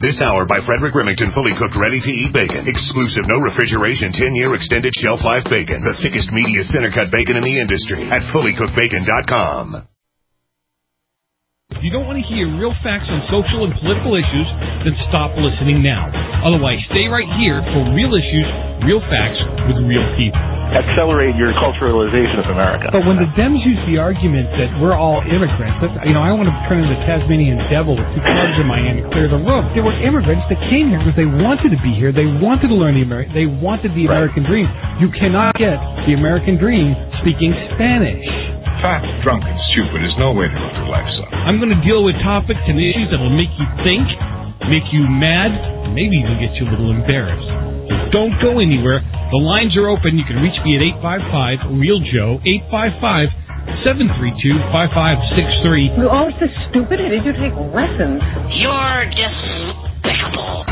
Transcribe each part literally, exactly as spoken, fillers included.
This hour by Frederick Remington, fully cooked, ready-to-eat bacon. Exclusive, no refrigeration, ten-year extended shelf life bacon. The thickest, meatiest, center-cut bacon in the industry at fully cooked bacon dot com. If you don't want to hear real facts on social and political issues, then stop listening now. Otherwise, stay right here for real issues, real facts with real people. Accelerate your culturalization of America. But when the Dems use the argument that we're all immigrants, that, you know, I want to turn into the Tasmanian devil with two clubs in my hand to clear the room. There were immigrants that came here because they wanted to be here. They wanted to learn the American. They wanted the American right. dream. You cannot get the American dream speaking Spanish. Fat, drunk, and stupid is no way to go through life, son. I'm going to deal with topics and issues that will make you think, make you mad, and maybe even get you a little embarrassed. So don't go anywhere. The lines are open. You can reach me at eight five five, real Joe, eight five five, seven three two, five five six three. You're always so stupid. How did you take lessons? You're despicable.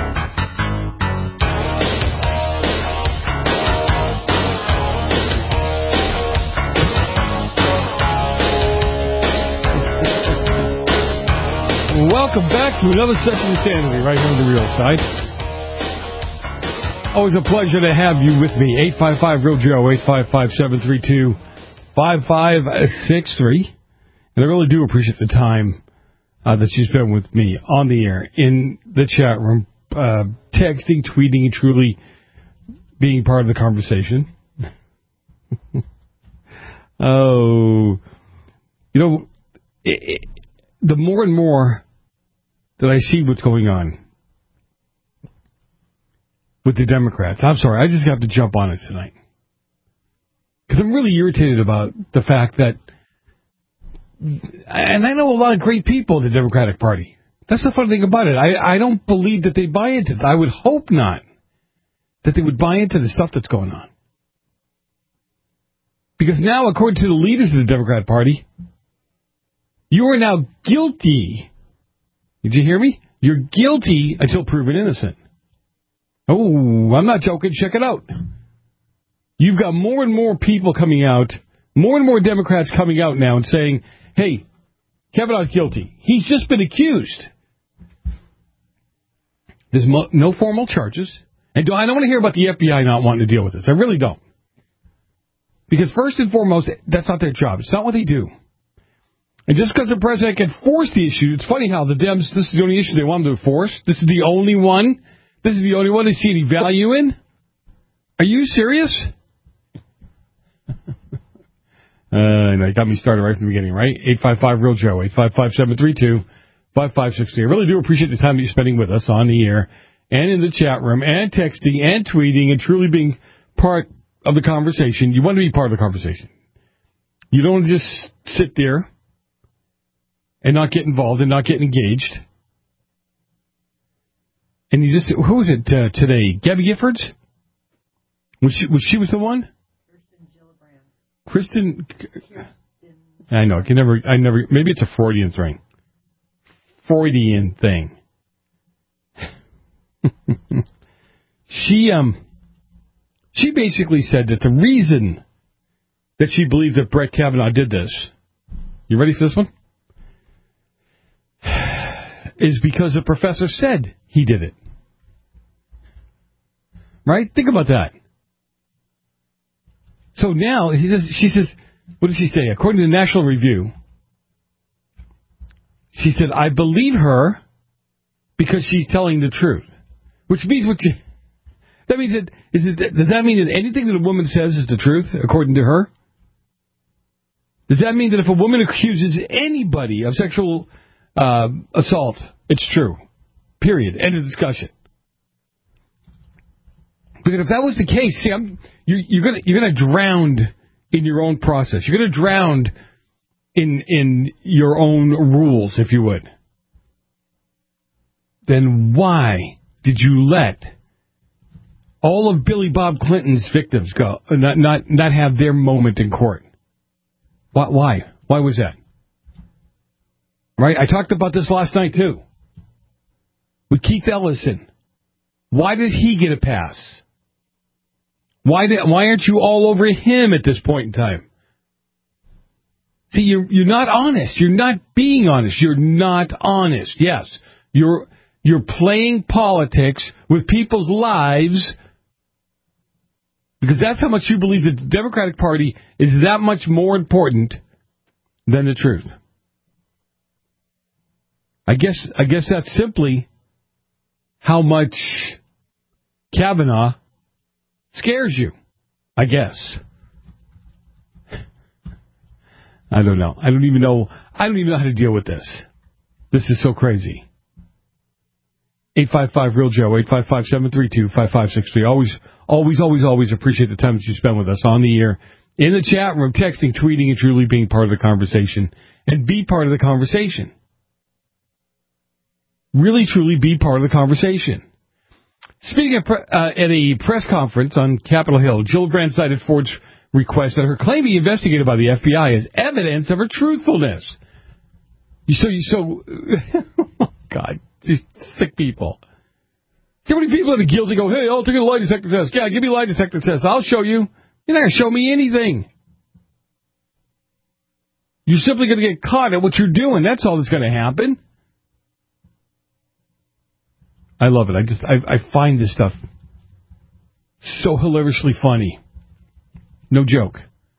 Welcome back to another session of Insanity right here on the Real Side. Always a pleasure to have you with me. eight five five, real Joe, eight five five, seven three two, five five six three. And I really do appreciate the time uh, that you spent with me on the air, in the chat room, uh, texting, tweeting, and truly being part of the conversation. Oh, you know, it, it, the more and more that I see what's going on with the Democrats, I'm sorry, I just have to jump on it tonight. Because I'm really irritated about the fact that, and I know a lot of great people in the Democratic Party. That's the funny thing about it. I, I don't believe that they buy into it. I would hope not that they would buy into the stuff that's going on. Because now, according to the leaders of the Democratic Party, you are now guilty. Did you hear me? You're guilty until proven innocent. Oh, I'm not joking. Check it out. You've got more and more people coming out, more and more Democrats coming out now and saying, hey, Kavanaugh's guilty. He's just been accused. There's mo- no formal charges. And do, I don't want to hear about the F B I not wanting to deal with this. I really don't. Because first and foremost, that's not their job. It's not what they do. And just because the president can force the issue, it's funny how the Dems, this is the only issue they want them to force. This is the only one. This is the only one they see any value in. Are you serious? uh, that got me started right from the beginning, right? eight five five, real Joe, eight five five, seven three two, five five six three. I really do appreciate the time that you're spending with us on the air and in the chat room and texting and tweeting and truly being part of the conversation. You want to be part of the conversation. You don't just sit there and not get involved and not get engaged. And you just, who was it uh, today? Gabby Giffords? Was she, was she was the one? Kristen Gillibrand. Kristen. I know. I can never, I never, maybe it's a Freudian thing. Freudian thing. she, um, she basically said that the reason that she believes that Brett Kavanaugh did this, you ready for this one? Is because the professor said he did it. Right? Think about that. So now, he does, she says, what does she say? According to the National Review, she said, I believe her because she's telling the truth. Which means what you... That means that, is it, does that mean that anything that a woman says is the truth, according to her? Does that mean that if a woman accuses anybody of sexual uh, assault, it's true? Period. End of discussion. Because if that was the case, see, I'm, you're, you're gonna you're gonna drown in your own process. You're gonna drown in in your own rules, if you would. Then why did you let all of Billy Bob Clinton's victims go, not not not have their moment in court? Why? Why, why was that? Right? I talked about this last night too. With Keith Ellison. Why does he get a pass? Why did, why aren't you all over him at this point in time? See, you're, you're not honest. You're not being honest. You're not honest. Yes, you're You're playing politics with people's lives because that's how much you believe that the Democratic Party is that much more important than the truth. I guess I guess that's simply how much Kavanaugh scares you. I guess. I don't know. I don't even know. I don't even know how to deal with this. This is so crazy. eight five five real Joe, eight five five, seven three two, five five six three. Always, always, always, always appreciate the time that you spend with us on the air, in the chat room, texting, tweeting, and truly being part of the conversation. And be part of the conversation. Really, truly be part of the conversation. Speaking of pre- uh, at a press conference on Capitol Hill, Gillibrand cited Ford's request that her claim be investigated by the F B I as evidence of her truthfulness. You so, you so, oh God, these sick people. How many people that are guilty go, hey, I'll take a lie detector test. Yeah, give me a lie detector test. I'll show you. You're not going to show me anything. You're simply going to get caught at what you're doing. That's all that's going to happen. I love it. I just, I, I find this stuff so hilariously funny. No joke.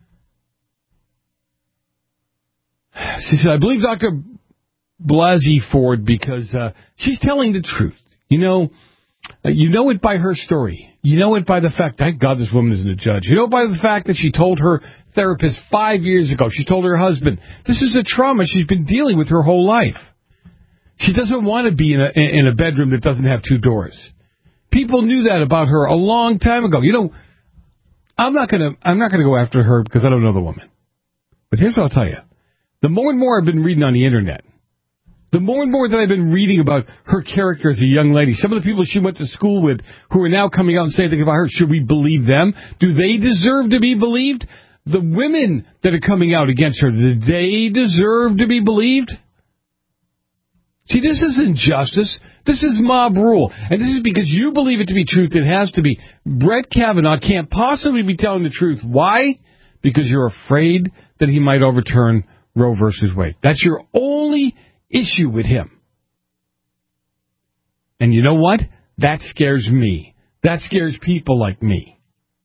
She said, I believe Doctor Blasey Ford because uh, she's telling the truth. You know, uh, you know it by her story. You know it by the fact, thank God this woman isn't a judge. You know it by the fact that she told her therapist five years ago, she told her husband, this is a trauma she's been dealing with her whole life. She doesn't want to be in a, in a bedroom that doesn't have two doors. People knew that about her a long time ago. You know, I'm not gonna I'm not gonna go after her because I don't know the woman. But here's what I'll tell you: the more and more I've been reading on the internet, the more and more that I've been reading about her character as a young lady, some of the people she went to school with who are now coming out and saying things about her, should we believe them? Do they deserve to be believed? The women that are coming out against her, do they deserve to be believed? See, this isn't justice. This is mob rule. And this is because you believe it to be truth. It has to be. Brett Kavanaugh can't possibly be telling the truth. Why? Because you're afraid that he might overturn Roe versus Wade. That's your only issue with him. And you know what? That scares me. That scares people like me.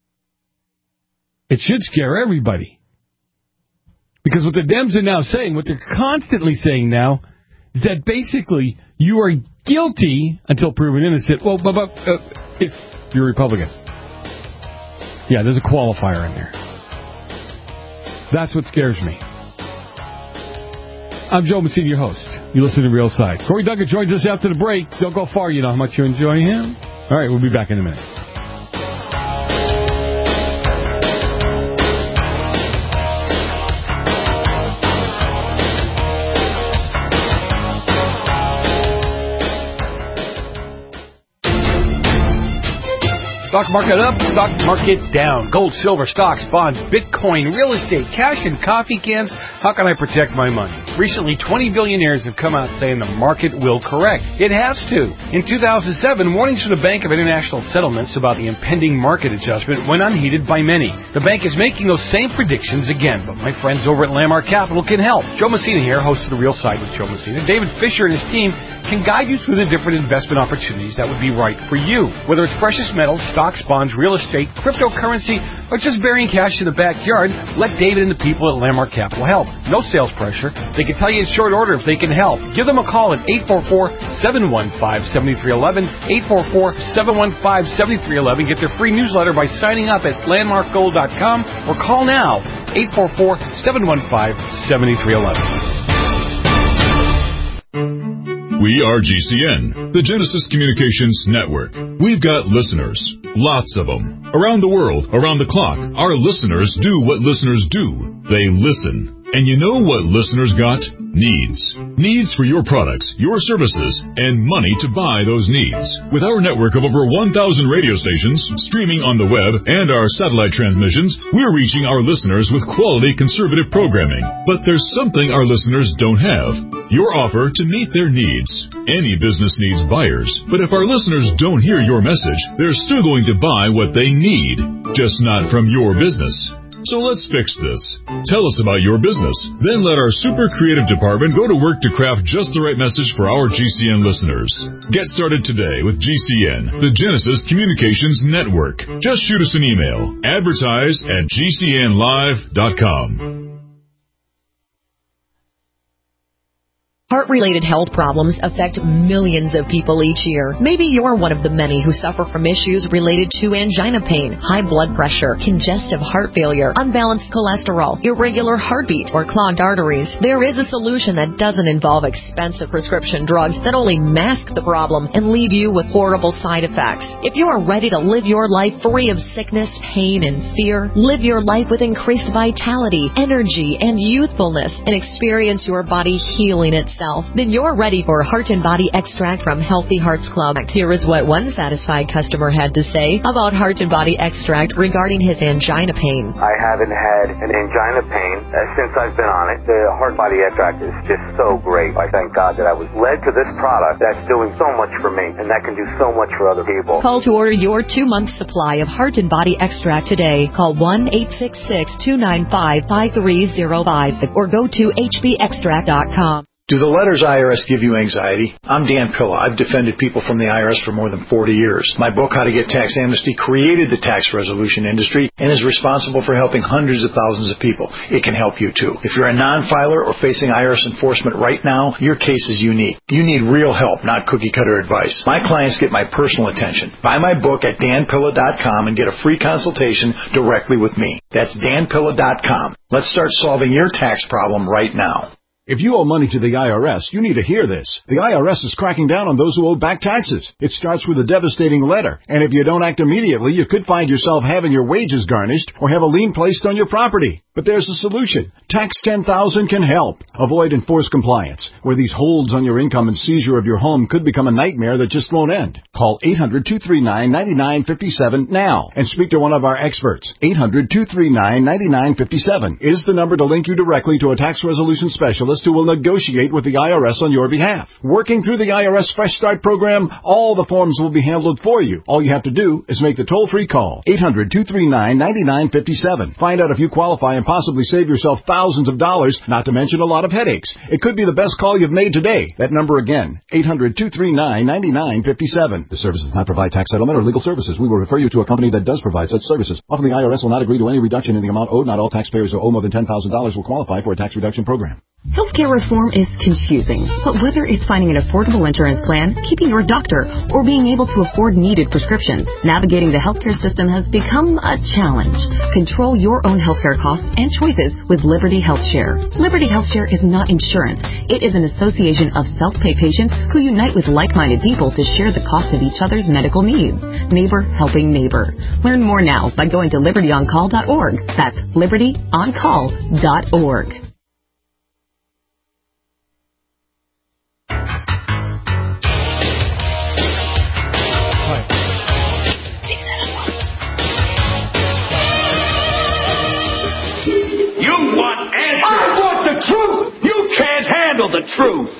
It should scare everybody. Because what the Dems are now saying, what they're constantly saying now, is that basically you are guilty until proven innocent. Well, but, but uh, if you're a Republican. Yeah, there's a qualifier in there. That's what scares me. I'm Joe Messina, your host. You listen to Real Side. Corey Duggan joins us after the break. Don't go far. You know how much you enjoy him. All right, we'll be back in a minute. Stock market up, stock market down. Gold, silver, stocks, bonds, Bitcoin, real estate, cash, and coffee cans. How can I protect my money? Recently, twenty billionaires have come out saying the market will correct. It has to. In two thousand seven, warnings from the Bank of International Settlements about the impending market adjustment went unheeded by many. The bank is making those same predictions again, but my friends over at Landmark Capital can help. Joe Messina here, host of The Real Side with Joe Messina. David Fisher and his team can guide you through the different investment opportunities that would be right for you. Whether it's precious metals, stocks, bonds, real estate, cryptocurrency, or just burying cash in the backyard, let David and the people at Landmark Capital help. No sales pressure. They can tell you in short order if they can help. Give them a call at eight four four, seven one five, seven three one one, eight four four, seven one five, seven three one one. Get their free newsletter by signing up at landmark gold dot com or call now, eight four four, seven one five, seven three one one. We are G C N, the Genesis Communications Network. We've got listeners, lots of them. Around the world, around the clock, our listeners do what listeners do. They listen. And you know what listeners got? Needs. Needs for your products, your services, and money to buy those needs. With our network of over one thousand radio stations, streaming on the web, and our satellite transmissions, we're reaching our listeners with quality conservative programming. But there's something our listeners don't have. Your offer to meet their needs. Any business needs buyers, but if our listeners don't hear your message, they're still going to buy what they need, just not from your business. So let's fix this. Tell us about your business. Then let our super creative department go to work to craft just the right message for our G C N listeners. Get started today with G C N, the Genesis Communications Network. Just shoot us an email. Advertise at G C N live dot com. Heart-related health problems affect millions of people each year. Maybe you're one of the many who suffer from issues related to angina pain, high blood pressure, congestive heart failure, unbalanced cholesterol, irregular heartbeat, or clogged arteries. There is a solution that doesn't involve expensive prescription drugs that only mask the problem and leave you with horrible side effects. If you are ready to live your life free of sickness, pain, and fear, live your life with increased vitality, energy, and youthfulness, and experience your body healing itself, then you're ready for Heart and Body Extract from Healthy Hearts Club. Here is what one satisfied customer had to say about Heart and Body Extract regarding his angina pain. I haven't had an angina pain uh, since I've been on it. The Heart Body Extract is just so great. I thank God that I was led to this product that's doing so much for me, and that can do so much for other people. Call to order your two-month supply of Heart and Body Extract today. Call one eight six six, two nine five, five three zero five or go to H B extract dot com. Do the letters I R S give you anxiety? I'm Dan Pilla. I've defended people from the I R S for more than forty years. My book, How to Get Tax Amnesty, created the tax resolution industry and is responsible for helping hundreds of thousands of people. It can help you, too. If you're a non-filer or facing I R S enforcement right now, your case is unique. You need real help, not cookie-cutter advice. My clients get my personal attention. Buy my book at Dan Pilla dot com and get a free consultation directly with me. That's Dan Pilla dot com. Let's start solving your tax problem right now. If you owe money to the I R S, you need to hear this. The I R S is cracking down on those who owe back taxes. It starts with a devastating letter, and if you don't act immediately, you could find yourself having your wages garnished or have a lien placed on your property. But there's a solution. Tax ten thousand can help. Avoid enforced compliance, where these holds on your income and seizure of your home could become a nightmare that just won't end. Call eight hundred, two three nine, nine nine five seven now and speak to one of our experts. eight hundred, two three nine, nine nine five seven is the number to link you directly to a tax resolution specialist who will negotiate with the I R S on your behalf. Working through the I R S Fresh Start program, all the forms will be handled for you. All you have to do is make the toll-free call. eight hundred, two three nine, nine nine five seven. Find out if you qualify and possibly save yourself thousands of dollars, not to mention a lot of headaches. It could be the best call you've made today. That number again, eight hundred, two three nine, nine nine five seven. The service does not provide tax settlement or legal services. We will refer you to a company that does provide such services. Often the I R S will not agree to any reduction in the amount owed. Not all taxpayers who owe more than ten thousand dollars will qualify for a tax reduction program. Healthcare reform is confusing, but whether it's finding an affordable insurance plan, keeping your doctor, or being able to afford needed prescriptions, navigating the healthcare system has become a challenge. Control your own healthcare costs and choices with Liberty HealthShare. Liberty HealthShare is not insurance. It is an association of self-pay patients who unite with like-minded people to share the cost of each other's medical needs. Neighbor helping neighbor. Learn more now by going to liberty on call dot org. That's liberty on call dot org. I want the truth! You can't handle the truth!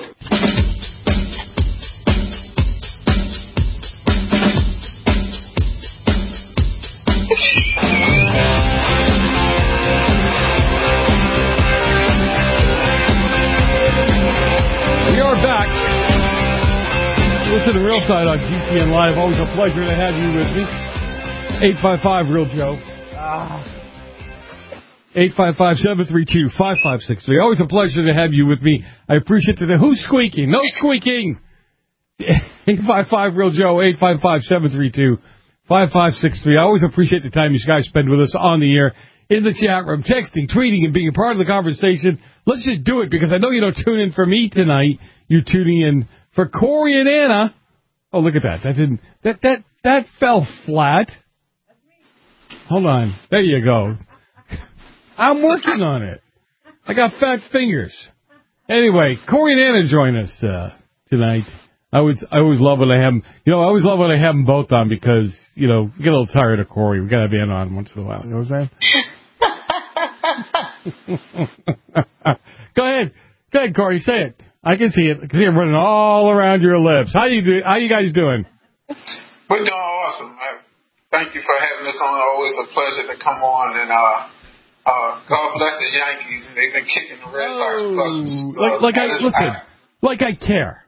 We are back. Listen to Real Side on G C N Live. Always a pleasure to have you with me. eight five five Real Joe. Ah. eight five five, seven three two, five five six three. Always a pleasure to have you with me. I appreciate it. Who's squeaking? No squeaking. eight five five Real Joe, eight five five, seven three two, five five six three. I always appreciate the time you guys spend with us on the air, in the chat room, texting, tweeting, and being a part of the conversation. Let's just do it, because I know you don't tune in for me tonight. You're tuning in for Corey and Anna. Oh, look at that. That didn't, that, that, that fell flat. Hold on. There you go. I'm working on it. I got fat fingers. Anyway, Corey and Anna join us uh, tonight. I always, I always love when I have them. You know, I always love when I have them both on, because, you know, we get a little tired of Corey. We got to have Anna on once in a while. You know what I'm saying? Go ahead. Go ahead, Corey. Say it. I can see it. I can see it running all around your lips. How you do? How you guys doing? We're doing awesome, man. Thank you for having us on. Always a pleasure to come on and uh, Uh, God bless the Yankees, and they've been kicking the Red Sox buttons. Oh, like, like I, I listen, I, like I care.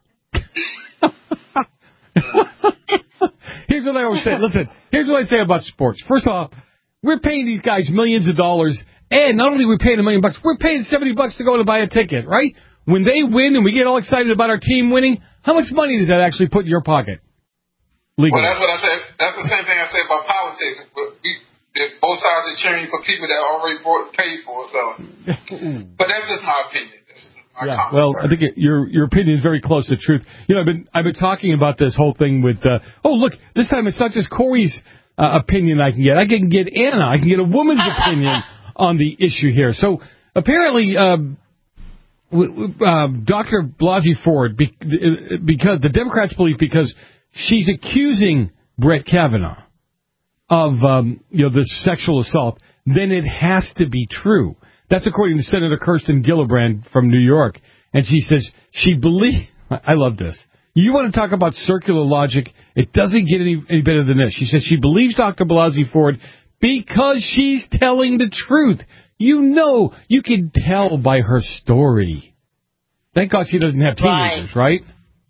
Here's what I always say. Listen, here's what I say about sports. First off, we're paying these guys millions of dollars, and not only are we paying a million bucks, we're paying seventy bucks to go to buy a ticket, right? When they win and we get all excited about our team winning, how much money does that actually put in your pocket? Legally. Well, that's what I said. That's the same thing I say about politics. We, both sides are cheering for people that already bought, paid for. So, but that's just my opinion. Yeah, well, I think it, your your opinion is very close to truth. You know, I've been I've been talking about this whole thing with. Uh, oh, look, this time it's not just Corey's uh, opinion I can get. I can get Anna. I can get a woman's opinion on the issue here. So apparently, uh, uh, Doctor Blasey Ford, be, because the Democrats believe because she's accusing Brett Kavanaugh of um, you know this sexual assault, then it has to be true. That's according to Senator Kirsten Gillibrand from New York. And she says she believes... I love this. You want to talk about circular logic? It doesn't get any, any better than this. She says she believes Doctor Blasey Ford because she's telling the truth. You know, you can tell by her story. Thank God she doesn't have teenagers, right?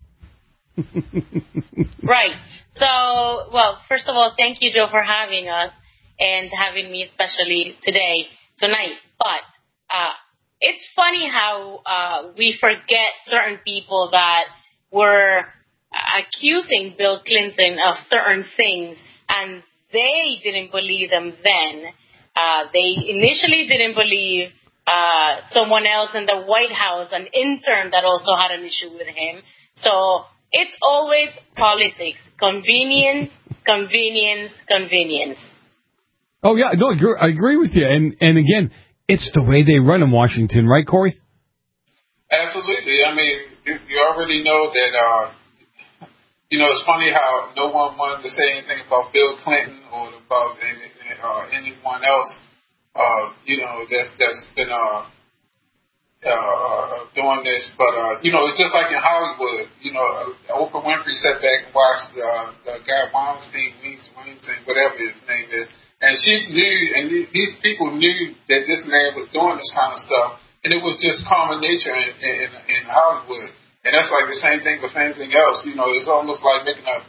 Right. So, well, first of all, thank you, Joe, for having us and having me especially today, tonight. But uh, it's funny how uh, we forget certain people that were accusing Bill Clinton of certain things, and they didn't believe them then. Uh, they initially didn't believe uh, someone else in the White House, an intern that also had an issue with him. So it's always politics. Convenience, convenience, convenience. Oh, yeah, no, I agree with you. And, and again, it's the way they run in Washington, right, Corey? Absolutely. I mean, you, you already know that, uh, you know, it's funny how no one wanted to say anything about Bill Clinton or about any, uh, anyone else, uh, you know, that's, that's been uh, uh, doing this. But, uh, you know, it's just like in Hollywood. You know, Oprah Winfrey sat back and watched uh, the guy Weinstein, Weinstein, whatever his name is. And she knew, and these people knew that this man was doing this kind of stuff, and it was just common nature in, in, in Hollywood. And that's like the same thing with anything else. You know, it's almost like making a,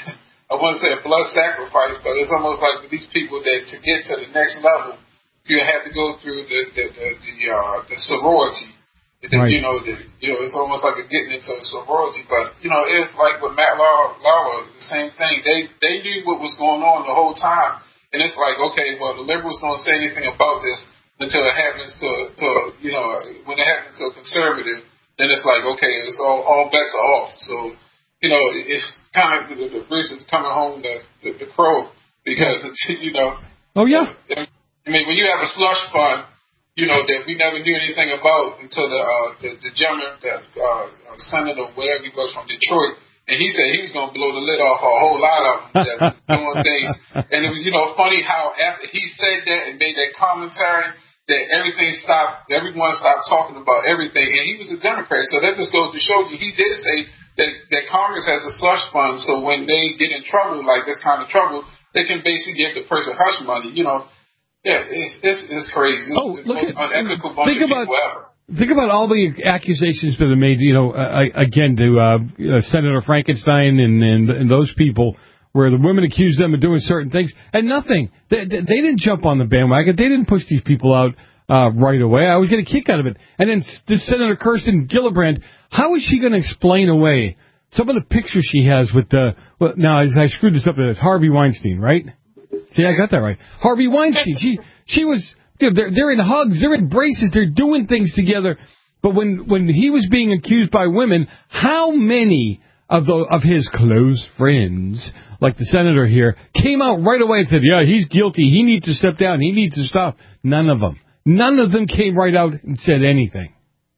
I wouldn't say a blood sacrifice, but it's almost like with these people that to get to the next level, you have to go through the the the, the, uh, the sorority. The, right. You know, the, you know, it's almost like a getting into a sorority. But you know, it's like with Matt Lauer, the same thing. They they knew what was going on the whole time. And it's like, okay, well, the liberals don't say anything about this until it happens to, to you know, when it happens to a conservative, then it's like, okay, it's all, all bets are off. So, you know, it's kind of, the, the Bruce is coming home the, the, the crow because, it's, you know. Oh, yeah. I mean, when you have a slush fund, you know, that we never knew anything about until the, uh, the, the gentleman, that uh, senator, whatever he was from Detroit, and he said he was going to blow the lid off a whole lot of them that was doing things. And it was, you know, funny how after he said that and made that commentary, that everything stopped, everyone stopped talking about everything. And he was a Democrat, so that just goes to show you, he did say that, that Congress has a slush fund, so when they get in trouble, like this kind of trouble, they can basically give the person hush money, you know. Yeah, it's, it's, it's crazy. It's oh, the look most at, unethical bunch think of about, people ever. Think about all the accusations that are made, you know, uh, again, to uh, uh, Senator Frankenstein and, and and those people, where the women accuse them of doing certain things, and nothing. They, they didn't jump on the bandwagon. They didn't push these people out uh, right away. I was getting a kick out of it. And then this Senator Kirsten Gillibrand, how is she going to explain away some of the pictures she has with the, well, now, I screwed this up, it's Harvey Weinstein, right? See, I got that right. Harvey Weinstein. She she was... They're, they're in hugs, they're in embraces, they're doing things together. But when, when he was being accused by women, how many of the, of his close friends, like the senator here, came out right away and said, yeah, he's guilty, he needs to step down, he needs to stop? None of them. None of them came right out and said anything.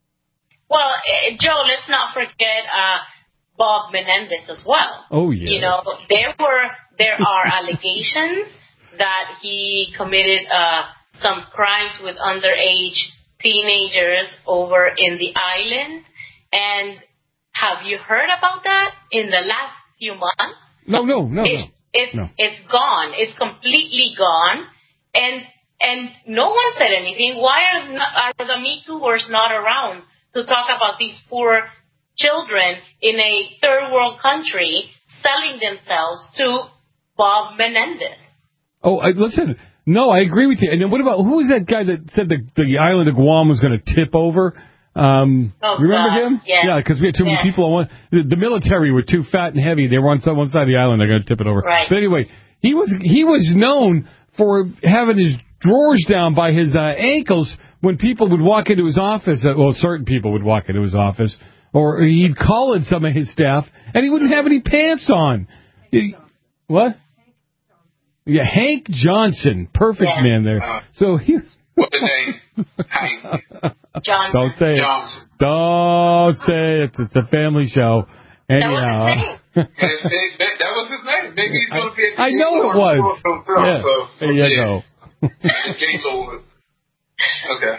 Well, uh, Joe, let's not forget uh, Bob Menendez as well. Oh, yeah. You know, there were there are allegations that he committed uh some crimes with underage teenagers over in the island. And have you heard about that in the last few months? No, no, no, it, no. It's, no. It's gone. It's completely gone. And And no one said anything. Why are, not, are the Me Tooers not around to talk about these poor children in a third world country selling themselves to Bob Menendez? Oh, I, listen, no, I agree with you. And then what about, who was that guy that said the, the island of Guam was going to tip over? Um, oh, remember God. him? Yeah, because yeah, we had too many yeah. people on one. The, the military were too fat and heavy. They were on some, one side of the island. They're going to tip it over. Right. But anyway, he was he was known for having his drawers down by his uh, ankles when people would walk into his office. Uh, well, certain people would walk into his office, or he'd call in some of his staff, and he wouldn't have any pants on. He, what? Yeah, Hank Johnson, perfect yeah. man there. Uh, so he. What's the name? Hank Johnson. Don't say it. Johnson. Don't say it. It's a family show. Anyhow. That was his name. it, it, it, that was his name. Maybe he's going to be. I, I know it was. Himself, yeah. So, there you yeah. go. Gaylord. Okay.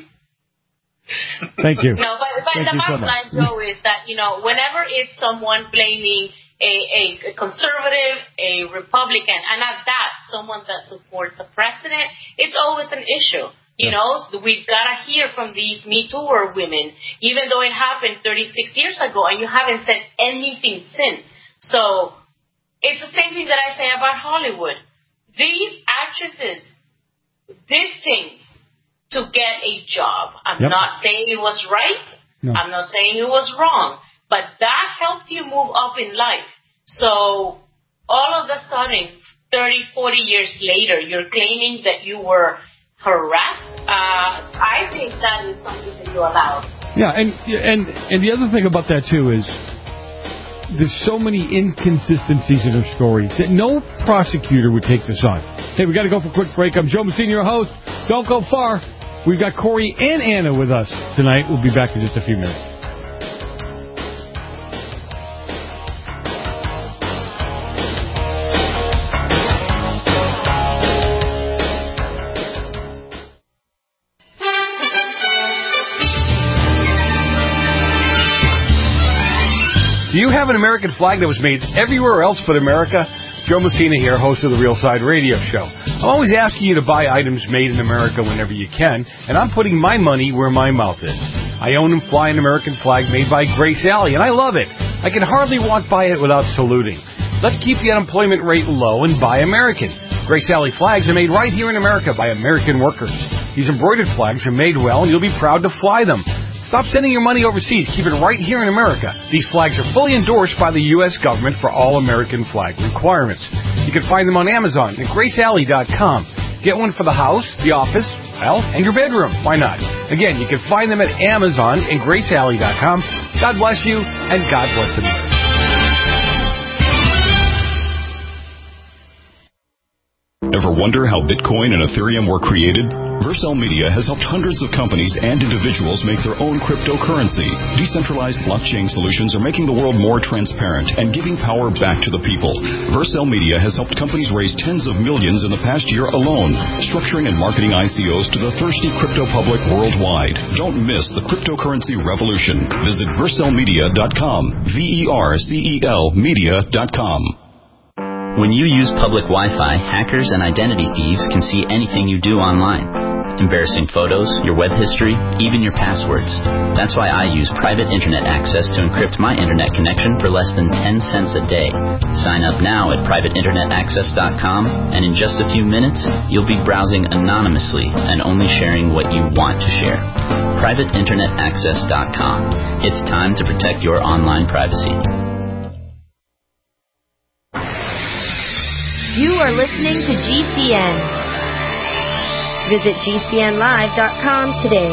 Thank you. No, but, but Thank the bottom so line, Joe, is that, you know, whenever it's someone blaming a, a, a conservative, a Republican, and at that, someone that supports the president, it's always an issue. You yeah. know, so we've got to hear from these Me Tooer women, even though it happened thirty-six years ago, and you haven't said anything since. So it's the same thing that I say about Hollywood. These actresses did things to get a job. I'm yep. not saying it was right. No. I'm not saying it was wrong. But that helped you move up in life. So all of a sudden, thirty, forty years later, you're claiming that you were harassed. Uh, I think that is something that you allowed. Yeah, and and and the other thing about that, too, is there's so many inconsistencies in her story that no prosecutor would take this on. Hey, we got to go for a quick break. I'm Joe Messina, your host. Don't go far. We've got Corey and Anna with us tonight. We'll be back in just a few minutes. Do you have an American flag that was made everywhere else but America? Joe Messina here, host of the Real Side Radio Show. I'm always asking you to buy items made in America whenever you can, and I'm putting my money where my mouth is. I own and fly an American flag made by Grace Alley, and I love it. I can hardly walk by it without saluting. Let's keep the unemployment rate low and buy American. Grace Alley flags are made right here in America by American workers. These embroidered flags are made well, and you'll be proud to fly them. Stop sending your money overseas. Keep it right here in America. These flags are fully endorsed by the U S government for all American flag requirements. You can find them on Amazon at grace alley dot com. Get one for the house, the office, well, and your bedroom. Why not? Again, you can find them at Amazon and grace alley dot com. God bless you, and God bless America. Ever wonder how Bitcoin and Ethereum were created? Vercel Media has helped hundreds of companies and individuals make their own cryptocurrency. Decentralized blockchain solutions are making the world more transparent and giving power back to the people. Vercel Media has helped companies raise tens of millions in the past year alone, structuring and marketing I C Os to the thirsty crypto public worldwide. Don't miss the cryptocurrency revolution. Visit vercel media dot com. V E R C E L media dot com. When you use public Wi-Fi, hackers and identity thieves can see anything you do online. Embarrassing photos, your web history, even your passwords. That's why I use private internet access to encrypt my internet connection for less than ten cents a day. Sign up now at private internet access dot com, and in just a few minutes, you'll be browsing anonymously and only sharing what you want to share. private internet access dot com. It's time to protect your online privacy. You are listening to G C N. Visit G C N live dot com today.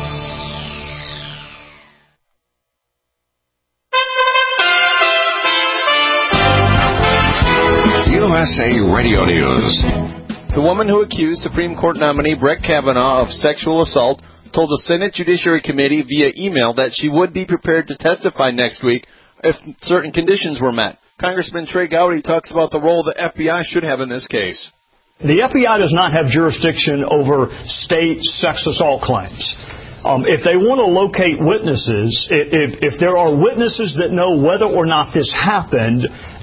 U S A Radio News. The woman who accused Supreme Court nominee Brett Kavanaugh of sexual assault told the Senate Judiciary Committee via email that she would be prepared to testify next week if certain conditions were met. Congressman Trey Gowdy talks about the role the F B I should have in this case. The F B I does not have jurisdiction over state sex assault claims. Um, if they want to locate witnesses, if, if there are witnesses that know whether or not this happened,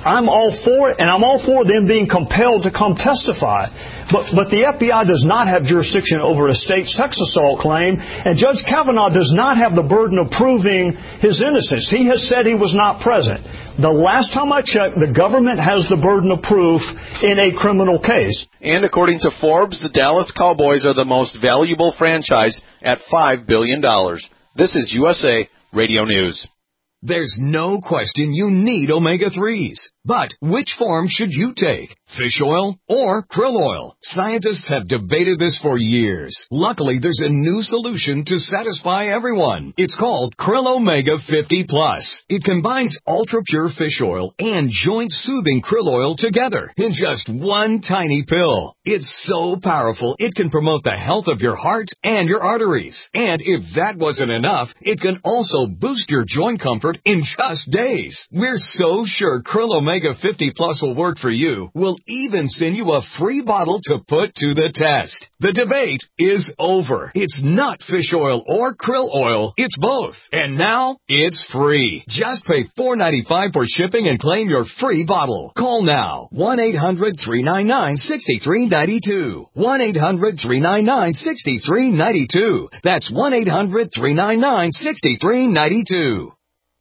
I'm all for it, and I'm all for them being compelled to come testify. But, but the F B I does not have jurisdiction over a state sex assault claim, and Judge Kavanaugh does not have the burden of proving his innocence. He has said he was not present. The last time I checked, the government has the burden of proof in a criminal case. And according to Forbes, the Dallas Cowboys are the most valuable franchise at five billion dollars. This is U S A Radio News. There's no question you need omega threes. But which form should you take? Fish oil or krill oil? Scientists have debated this for years. Luckily, there's a new solution to satisfy everyone. It's called Krill Omega fifty plus. It combines ultra-pure fish oil and joint-soothing krill oil together in just one tiny pill. It's so powerful, it can promote the health of your heart and your arteries. And if that wasn't enough, it can also boost your joint comfort in just days. We're so sure Krill Omega fifty plus will work for you. We'll even send you a free bottle to put to the test. The debate is over. It's not fish oil or krill oil. It's both. And now it's free. Just pay four dollars and ninety-five cents for shipping and claim your free bottle. Call now. one eight hundred three nine nine six three nine two. one eight hundred three nine nine six three nine two. That's one eight hundred three nine nine six three nine two.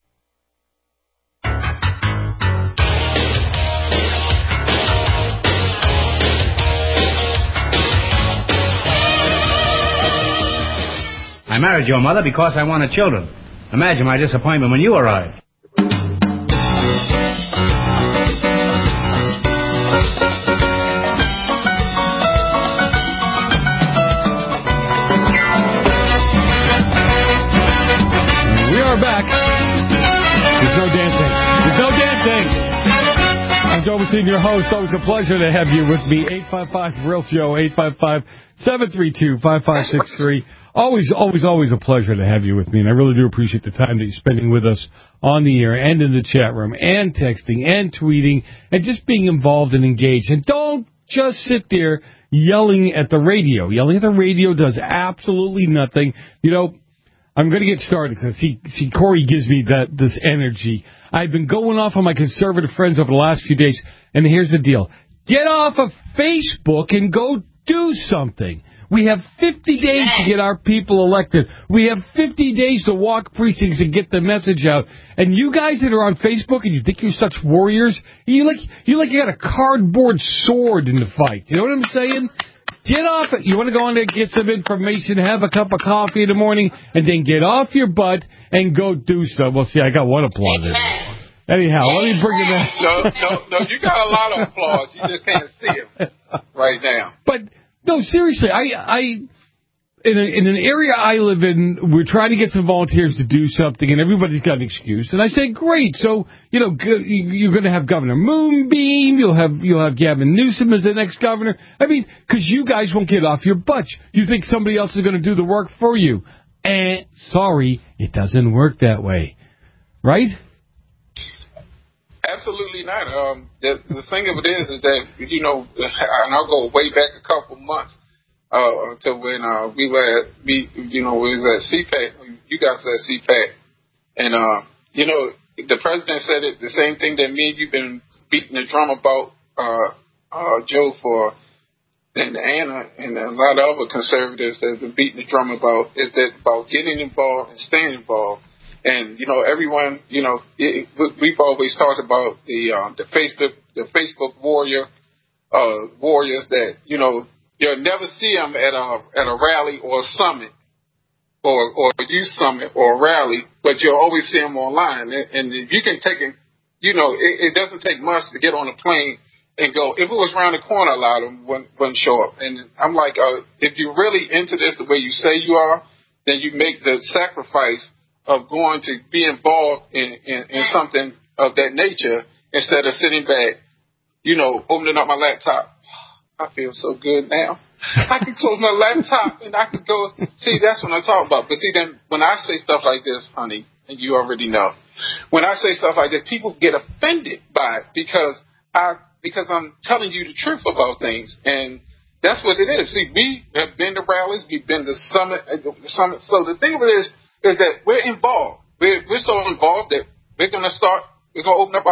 I married your mother because I wanted children. Imagine my disappointment when you arrived. We are back. There's no dancing. There's no dancing. I'm Joe Messina, your host. Always a pleasure to have you with me. eight five five, real Joe, eight five five, seven three two, five five six three. Always, always, always a pleasure to have you with me, and I really do appreciate the time that you're spending with us on the air and in the chat room and texting and tweeting and just being involved and engaged. And don't just sit there yelling at the radio. Yelling at the radio does absolutely nothing. You know, I'm going to get started because, see, see, Corey gives me that this energy. I've been going off on my conservative friends over the last few days, and here's the deal. Get off of Facebook and go do something. We have fifty days to get our people elected. We have fifty days to walk precincts and get the message out. And you guys that are on Facebook and you think you're such warriors, you like you like you got a cardboard sword in the fight. You know what I'm saying? Get off it. You want to go on there, get some information, have a cup of coffee in the morning, and then get off your butt and go do stuff. Well, see, I got one applause in. Anyhow, let me bring it back. No, no, no. You got a lot of applause. You just can't see them right now. But no, seriously, I, I, in, a, in an area I live in, we're trying to get some volunteers to do something, and everybody's got an excuse. And I say, great. So, you know, you're going to have Governor Moonbeam. You'll have you'll have Gavin Newsom as the next governor. I mean, because you guys won't get off your butts. You think somebody else is going to do the work for you. And sorry, it doesn't work that way, right? Absolutely not. Um, the, the thing of it is, is that, you know, and I'll go way back a couple months uh, to when uh, we were at, we, you know, we was at C PAC. You guys were at C PAC. And, uh, you know, the president said it, the same thing that me and you've been beating the drum about, uh, uh, Joe, for, and Anna and a lot of other conservatives have been beating the drum about, is that about getting involved and staying involved. And, you know, everyone, you know, it, we've always talked about the uh, the Facebook the Facebook warrior uh, warriors that, you know, you'll never see them at a at a rally or a summit or or a youth summit or a rally, but you'll always see them online. And, and if you can take it, you know, it, it doesn't take much to get on a plane and go. If it was around the corner, a lot of them wouldn't, wouldn't show up. And I'm like, uh, if you're really into this the way you say you are, then you make the sacrifice of going to be involved in, in, in something of that nature instead of sitting back, you know, opening up my laptop. I feel so good now. I can close my laptop and I can go. See, that's what I'm talking about. But see, then when I say stuff like this, honey, and you already know, when I say stuff like that, people get offended by it because I because I'm telling you the truth about things. And that's what it is. See, we have been to rallies. We've been to summit, the summit. So the thing of it is, is that we're involved. We're, we're so involved that we're going to start, we're going to open up our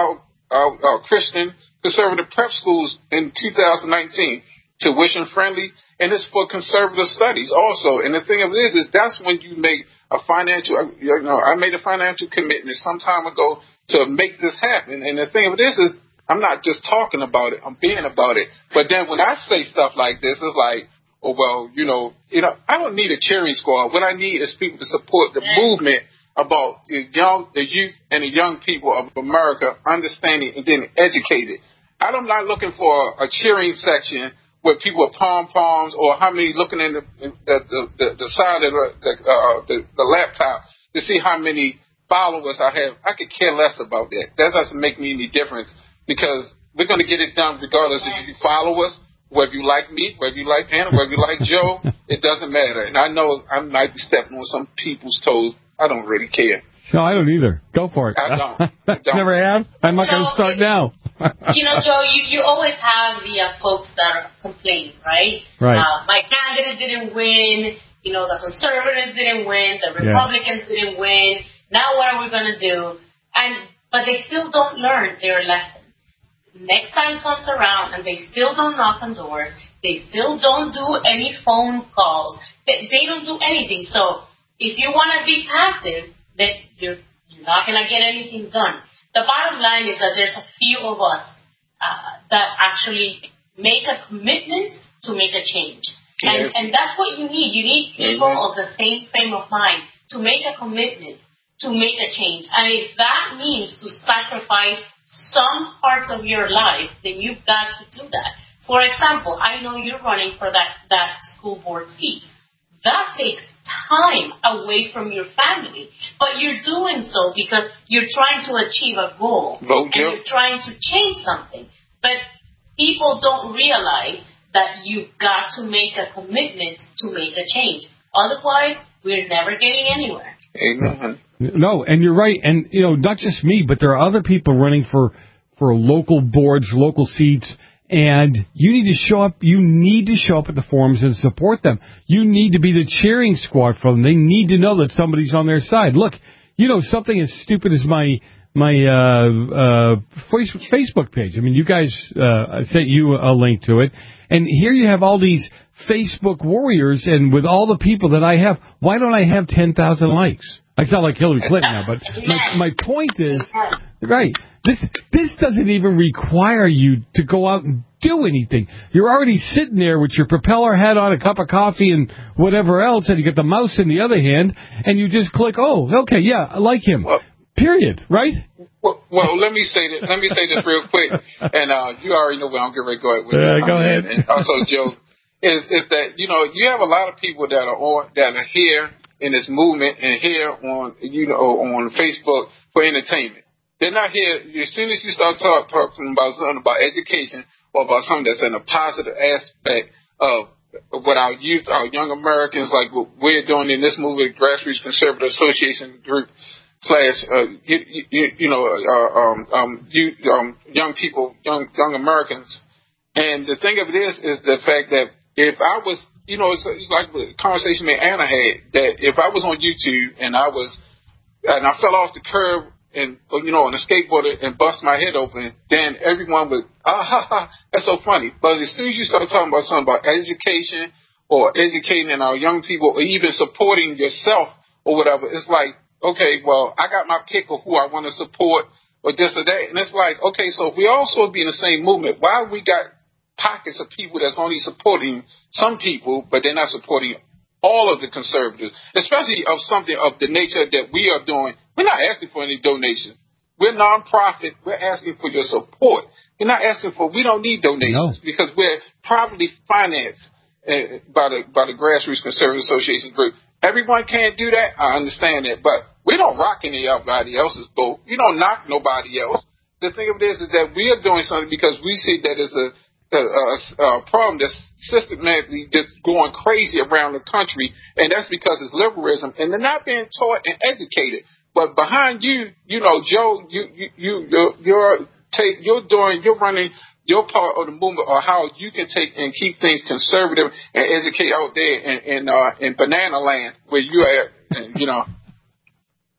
uh, uh, Christian conservative prep schools in two thousand nineteen, tuition friendly, and it's for conservative studies also. And the thing of it is, is that's when you make a financial, you know, I made a financial commitment some time ago to make this happen. And the thing of it is, is I'm not just talking about it, I'm being about it. But then when I say stuff like this, it's like, oh, well, you know, you know, I don't need a cheering squad. What I need is people to support the movement about the young, the youth and the young people of America understanding and getting educated. I'm not looking for a cheering section with people with pom-poms or how many looking in the the, the, the, the side of the the, uh, the the laptop to see how many followers I have. I could care less about that. That doesn't make me any difference because we're going to get it done regardless if you follow us, whether you like me, whether you like Anna, whether you like Joe. It doesn't matter. And I know I might be stepping on some people's toes. I don't really care. No, I don't either. Go for it. I don't. I don't. Never have. I'm not going to start now. You know, Joe, you, you always have the uh, folks that are complaining, right? Right. Uh, my candidate didn't win. You know, the conservatives didn't win. The Republicans yeah. didn't win. Now what are we going to do? And but they still don't learn their lesson. Next time comes around and they still don't knock on doors. They still don't do any phone calls. They, they don't do anything. So if you want to be passive, then you're, you're not going to get anything done. The bottom line is that there's a few of us uh, that actually make a commitment to make a change. And, yeah. and that's what you need. You need people mm-hmm. of the same frame of mind to make a commitment to make a change. And if that means to sacrifice some parts of your life, then you've got to do that. For example, I know you're running for that, that school board seat. That takes time away from your family, but you're doing so because you're trying to achieve a goal Vote and you're trying to change something. But people don't realize that you've got to make a commitment to make a change. Otherwise, we're never getting anywhere. Amen. No, and you're right. And, you know, not just me, but there are other people running for, for local boards, local seats. And you need to show up, you need to show up at the forums and support them. You need to be the cheering squad for them. They need to know that somebody's on their side. Look, you know, something as stupid as my, my, uh, uh, Facebook page. I mean, you guys, uh, I sent you a link to it. And here you have all these Facebook warriors, and with all the people that I have, why don't I have ten thousand likes? I sound like Hillary Clinton now, but my, my point is, right, this this doesn't even require you to go out and do anything. You're already sitting there with your propeller hat on, a cup of coffee, and whatever else, and you get the mouse in the other hand, and you just click, oh, okay, yeah, I like him. Well, period, right? Well, well, let me say this. Let me say this real quick, and uh, you already know where I'm getting ready to go with this. Uh, go ahead. And also, Joe, is is that you know you have a lot of people that are on that are here in this movement and here on you know on Facebook for entertainment. They're not here. As soon as you start talk, talking about something about education or about something that's in a positive aspect of what our youth, our young Americans, like what we're doing in this movement, Grassroots Conservative Association Group slash, uh, you, you, you know, uh, um, um, you, um, young people, young young Americans. And the thing of it is, is the fact that if I was, you know, it's, it's like the conversation that Anna had, that if I was on YouTube and I was, and I fell off the curb and, you know, on a skateboard and bust my head open, then everyone would, ah, ha, ha, that's so funny. But as soon as you start talking about something about education or educating our young people or even supporting yourself or whatever, it's like, okay, well, I got my pick of who I want to support or this or that. And it's like, okay, so if we also be in the same movement, why we got pockets of people that's only supporting some people, but they're not supporting all of the conservatives, especially of something of the nature that we are doing. We're not asking for any donations. We're nonprofit. We're asking for your support. We're not asking for, we don't need donations no. because we're properly financed uh, by the by the Grassroots Conservative Association Group. Everyone can't do that. I understand that, but we don't rock anybody else's boat. We don't knock nobody else. The thing of this is that we are doing something because we see that it's a A, a, a problem that's systematically just going crazy around the country, and that's because it's liberalism, and they're not being taught and educated. But behind you, you know, Joe, you you you you're you're, take, you're doing, you're running your part of the movement, or how you can take and keep things conservative and educate out there in in, uh, in banana land where you at, and, you know.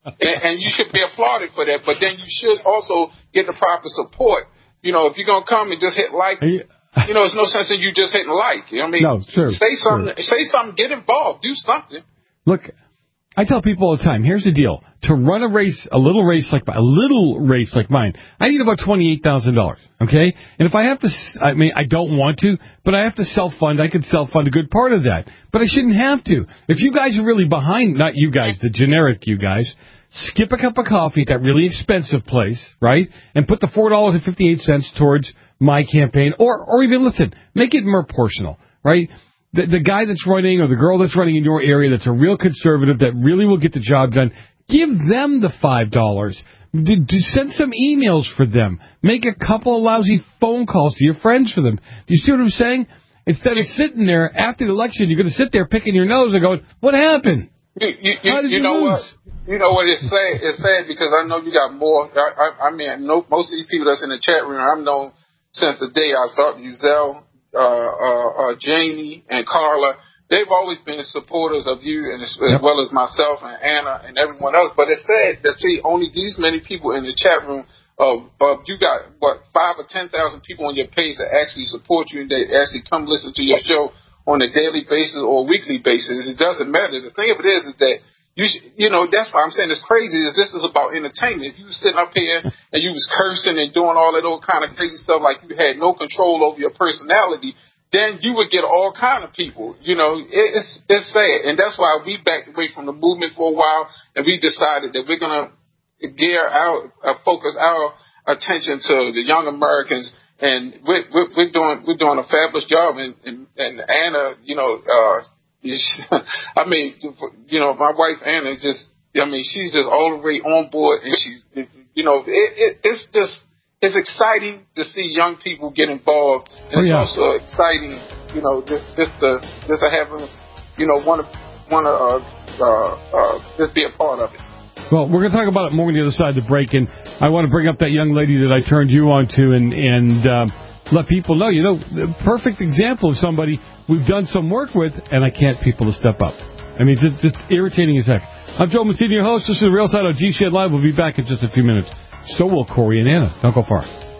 and, and you should be applauded for that. But then you should also get the proper support. You know, if you're gonna come and just hit like, you, you know, there's no sense in you just hitting like. You know what I mean? No, sure. Say something. Sure. Say something. Get involved. Do something. Look, I tell people all the time, here's the deal. To run a race, a little race like a little race like mine, I need about twenty-eight thousand dollars, okay? And if I have to, I mean, I don't want to, but I have to self-fund, I could self-fund a good part of that. But I shouldn't have to. If you guys are really behind, not you guys, the generic you guys, skip a cup of coffee at that really expensive place, right? And put the four dollars and fifty-eight cents towards my campaign. Or, or even, listen, make it more proportional, right? The, the guy that's running or the girl that's running in your area that's a real conservative that really will get the job done, give them the five dollars. Do, do send some emails for them. Make a couple of lousy phone calls to your friends for them. Do you see what I'm saying? Instead of sitting there after the election, you're going to sit there picking your nose and going, what happened? You, you, you, How did you you know lose? what? You know what? It's sad. It's sad because I know you got more. I, I, I mean, I know most of these people that's in the chat room, I've known since the day I started Uzell. Uh, uh, uh, Jamie and Carla, they've always been supporters of you and as, yep. as well as myself and Anna and everyone else. But it's sad to see only these many people in the chat room. Of, of you got what five or ten thousand people on your page that actually support you and they actually come listen to your show on a daily basis or weekly basis. It doesn't matter. The thing of it is, is that you sh- you know that's why I'm saying it's crazy. Is this is about entertainment? If you were sitting up here and you was cursing and doing all that old kind of crazy stuff like you had no control over your personality, then you would get all kind of people. You know, it, it's it's sad, and that's why we backed away from the movement for a while, and we decided that we're gonna gear our uh, focus our attention to the young Americans. And we're, we're, we're doing we're doing a fabulous job, and, and, and Anna, you know, uh, I mean, you know, my wife Anna is just, I mean, she's just all the way on board, and she's, you know, it, it, it's just, it's exciting to see young people get involved. And oh, it's yeah. also exciting, you know, just just to just to have them, you know, want to want to uh, uh, uh, just be a part of it. Well, we're going to talk about it more on the other side of the break, and I want to bring up that young lady that I turned you on to, and and um, let people know, you know, the perfect example of somebody we've done some work with, and I can't people to step up. I mean, just, just irritating as heck. I'm Joe Massini, your host. This is The Real Side on G C N Live. We'll be back in just a few minutes. So will Corey and Anna. Don't go far.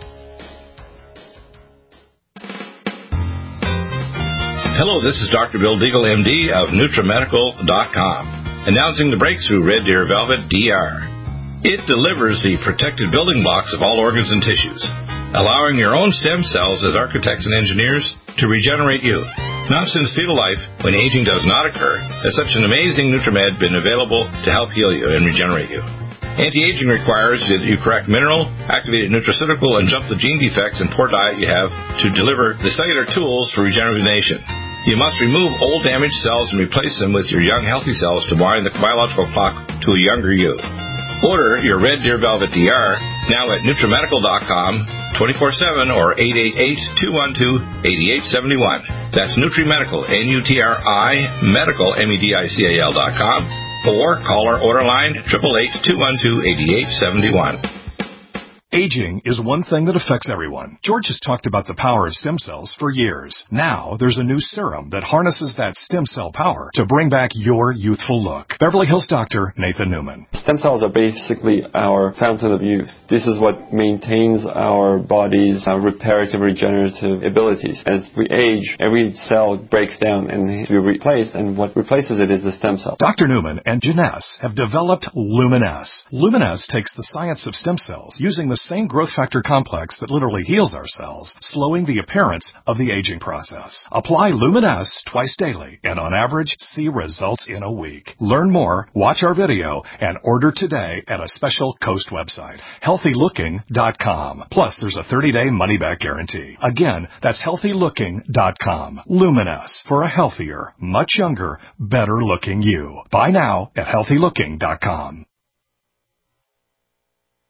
Hello, this is Doctor Bill Deagle, M D of NutriMedical dot com, announcing the breakthrough Red Deer Velvet D R. It delivers the protected building blocks of all organs and tissues, allowing your own stem cells as architects and engineers to regenerate you. Not since fetal life, when aging does not occur, has such an amazing Nutrimed been available to help heal you and regenerate you. Anti-aging requires that you correct mineral, activated nutraceutical, and jump the gene defects and poor diet you have to deliver the cellular tools for regeneration. You must remove old damaged cells and replace them with your young healthy cells to wind the biological clock to a younger you. Order your Red Deer Velvet D R now at NutriMedical dot com, twenty-four seven or eight eight eight, two one two, eight eight seven one. That's NutriMedical, N U T R I, medical, M E D I C A L dot com. Or call our order line, eight eight eight, two one two, eight eight seven one. Aging is one thing that affects everyone. George has talked about the power of stem cells for years. Now, there's a new serum that harnesses that stem cell power to bring back your youthful look. Beverly Hills doctor Nathan Newman. Stem cells are basically our fountain of youth. This is what maintains our body's uh, reparative, regenerative abilities. As we age, every cell breaks down and needs to be replaced, and what replaces it is the stem cell. Doctor Newman and Janess have developed Luminess. Luminess takes the science of stem cells using the same growth factor complex that literally heals our cells, slowing the appearance of the aging process. Apply Luminess twice daily and on average see results in a week. Learn more, watch our video, and order today at a special Coast website, healthy looking dot com. Plus, there's a thirty-day money-back guarantee. Again, that's healthy looking dot com. Luminess, for a healthier, much younger, better-looking you. Buy now at healthy looking dot com.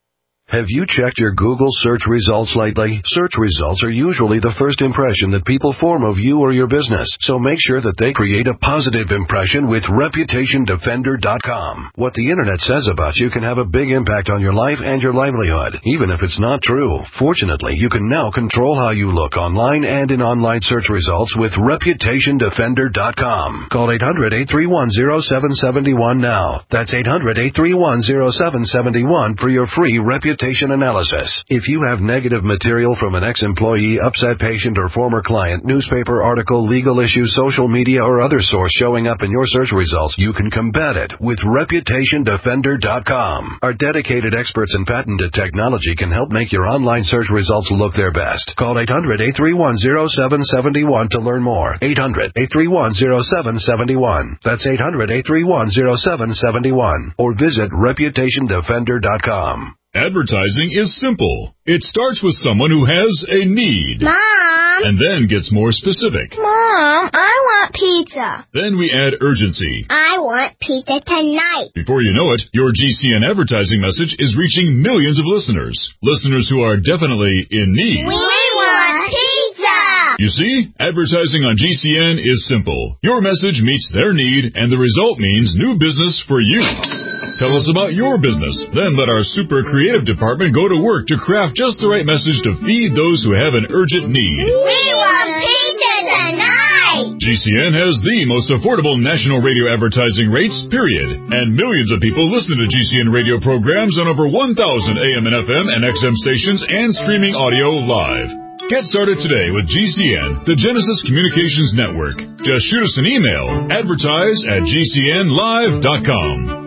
Have you checked your Google search results lately? Search results are usually the first impression that people form of you or your business, so make sure that they create a positive impression with Reputation Defender dot com. What the Internet says about you can have a big impact on your life and your livelihood, even if it's not true. Fortunately, you can now control how you look online and in online search results with Reputation Defender dot com. Call eight hundred, eight three one, zero seven seven one now. That's eight hundred, eight three one, zero seven seven one for your free reputation analysis. If you have negative material from an ex-employee, upset patient, or former client, newspaper article, legal issue, social media, or other source showing up in your search results, you can combat it with Reputation Defender dot com. Our dedicated experts in patented technology can help make your online search results look their best. Call eight hundred, eight three one, zero seven seven one to learn more. eight hundred, eight three one, zero seven seven one. That's eight hundred, eight three one, zero seven seven one. Or visit Reputation Defender dot com. Advertising is simple. It starts with someone who has a need. Mom! And then gets more specific. Mom, I want pizza. Then we add urgency. I want pizza tonight. Before you know it, your G C N advertising message is reaching millions of listeners. Listeners who are definitely in need. We want pizza! You see, advertising on G C N is simple. Your message meets their need, and the result means new business for you. Tell us about your business. Then let our super creative department go to work to craft just the right message to feed those who have an urgent need. We want pizza tonight! G C N has the most affordable national radio advertising rates, period. And millions of people listen to G C N radio programs on over one thousand A M and F M and X M stations and streaming audio live. Get started today with G C N, the Genesis Communications Network. Just shoot us an email, advertise at G C N live dot com.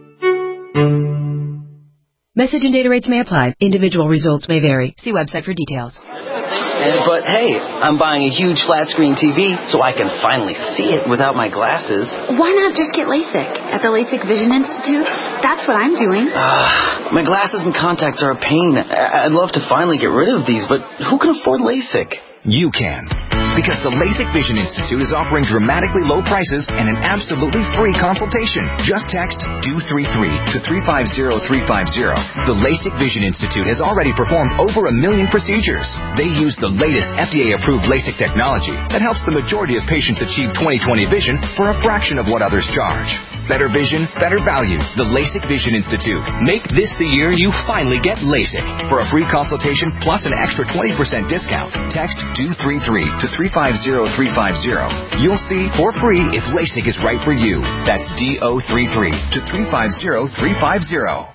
Message and data rates may apply. Individual results may vary. See website for details. But hey, I'm buying a huge flat screen T V so I can finally see it without my glasses. Why not just get LASIK at the LASIK Vision Institute? That's what I'm doing. Uh, my glasses and contacts are a pain. I'd love to finally get rid of these, but who can afford LASIK? You can. Because the LASIK Vision Institute is offering dramatically low prices and an absolutely free consultation. Just text D O three three to three five zero three five zero. The LASIK Vision Institute has already performed over a million procedures. They use the latest F D A-approved LASIK technology that helps the majority of patients achieve twenty twenty vision for a fraction of what others charge. Better vision, better value. The LASIK Vision Institute. Make this the year you finally get LASIK. For a free consultation plus an extra twenty percent discount, text D O three three to three five zero three five zero. You'll see for free if LASIK is right for you. That's D O three three to three five zero three five zero.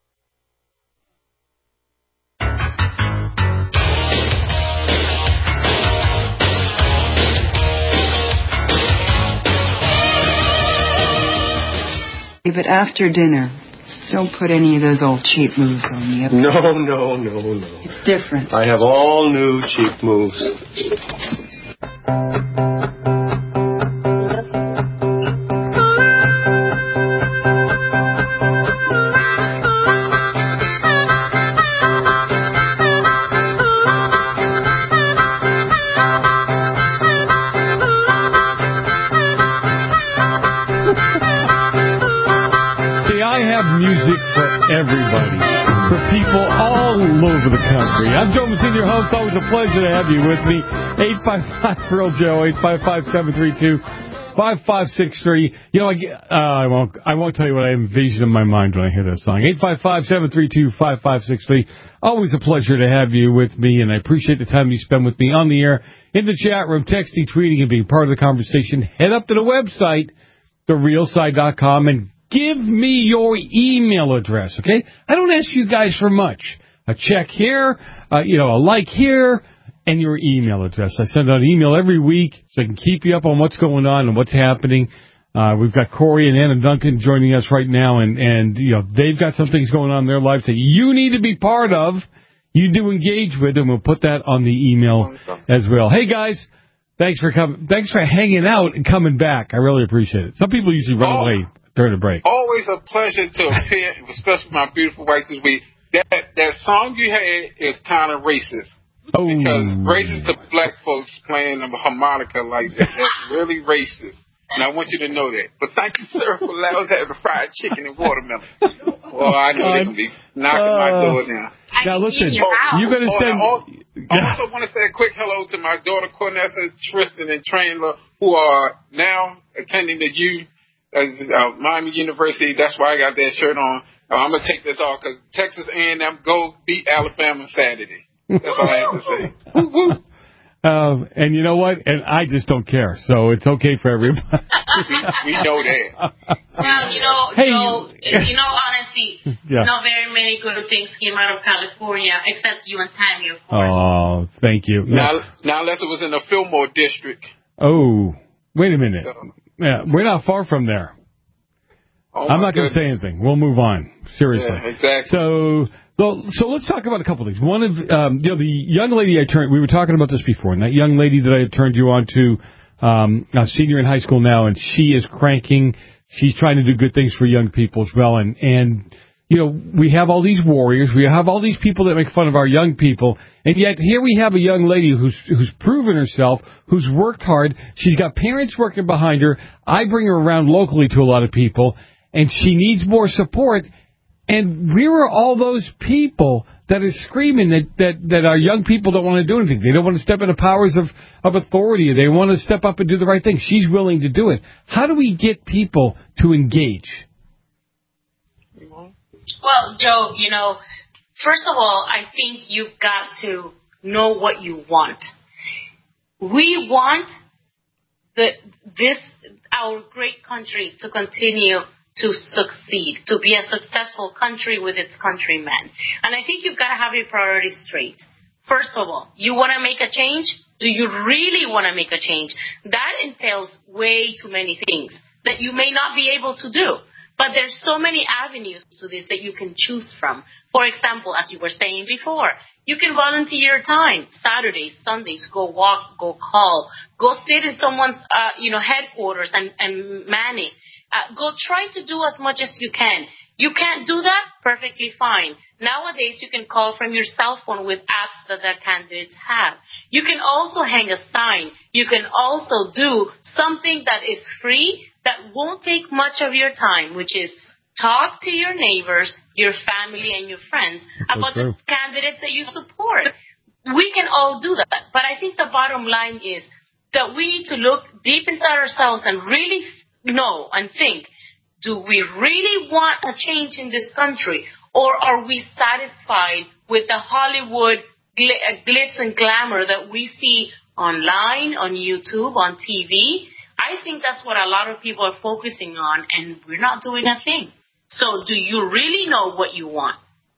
But after dinner, don't put any of those old cheap moves on me. Okay? No, no, no, no. It's different. I have all new cheap moves. Music for everybody, for people all over the country. I'm Joe Messina, your host. Always a pleasure to have you with me. eight five five, real Joe, eight five five, seven three two, five five six three. You know, I, uh, I won't I won't tell you what I envision in my mind when I hear that song. eight five five, seven three two, five five six three. Always a pleasure to have you with me, and I appreciate the time you spend with me on the air, in the chat room, texting, tweeting, and being part of the conversation. Head up to the website, the real side dot com, and give me your email address, okay? I don't ask you guys for much. A check here, uh, you know, a like here, and your email address. I send out an email every week so I can keep you up on what's going on and what's happening. Uh, we've got Corey and Anna Duncan joining us right now, and, and you know, they've got some things going on in their lives that you need to be part of, you do engage with, and we'll put that on the email as well. Hey, guys, thanks for coming. Thanks for hanging out and coming back. I really appreciate it. Some people usually run oh. away during the break. Always a pleasure to appear, especially my beautiful wife this week. That that song you had is kind of racist. Oh. Because racist to black folks playing a harmonica like that. That's really racist. And I want you to know that. But thank you, sir, for allowing us to have the fried chicken and watermelon. Well, I know they're going to be knocking uh, my door down. Now, listen, oh, you're going to oh, send... Oh, I also want to say a quick hello to my daughter, Cornessa, Tristan, and Chandler, who are now attending the U, uh, uh, Miami University. That's why I got that shirt on. Uh, I'm going to take this off because Texas A and M go beat Alabama Saturday. That's all I have to say. Um, and you know what? And I just don't care, so it's okay for everybody. we, we know that. Well, you know, hey, you know, you know, honestly, yeah. not very many good things came out of California, except you and Tammy, of course. Oh, thank you. Now, now unless it was in the Fillmore district. Oh, wait a minute. So, yeah, we're not far from there. Oh I'm not going to say anything. We'll move on. Seriously. Yeah, exactly. So, so, so let's talk about a couple of things. One of, um, you know, the young lady I turned, we were talking about this before, and that young lady that I had turned you on to, um, a senior in high school now, and she is cranking. She's trying to do good things for young people as well. And, and, you know, we have all these warriors. We have all these people that make fun of our young people. And yet here we have a young lady who's, who's proven herself, who's worked hard. She's got parents working behind her. I bring her around locally to a lot of people. And she needs more support. And we were all those people that are screaming that, that, that our young people don't want to do anything. They don't want to step into powers of, of authority. They want to step up and do the right thing. She's willing to do it. How do we get people to engage? Well, Joe, you know, first of all, I think you've got to know what you want. We want the this our great country to continue to succeed, to be a successful country with its countrymen. And I think you've got to have your priorities straight. First of all, you want to make a change? Do you really want to make a change? That entails way too many things that you may not be able to do. But there's so many avenues to this that you can choose from. For example, as you were saying before, you can volunteer your time. Saturdays, Sundays, go walk, go call, go sit in someone's, uh, you know, headquarters and, and man it. Uh, go try to do as much as you can. You can't do that? Perfectly fine. Nowadays, you can call from your cell phone with apps that the candidates have. You can also hang a sign. You can also do something that is free that won't take much of your time, which is talk to your neighbors, your family, and your friends That's about true. the candidates that you support. We can all do that. But I think the bottom line is that we need to look deep inside ourselves and really know and think, do we really want a change in this country, or are we satisfied with the Hollywood gl- glitz and glamour that we see online, on YouTube, on T V? I think that's what a lot of people are focusing on, and we're not doing a thing. So do you really know what you want?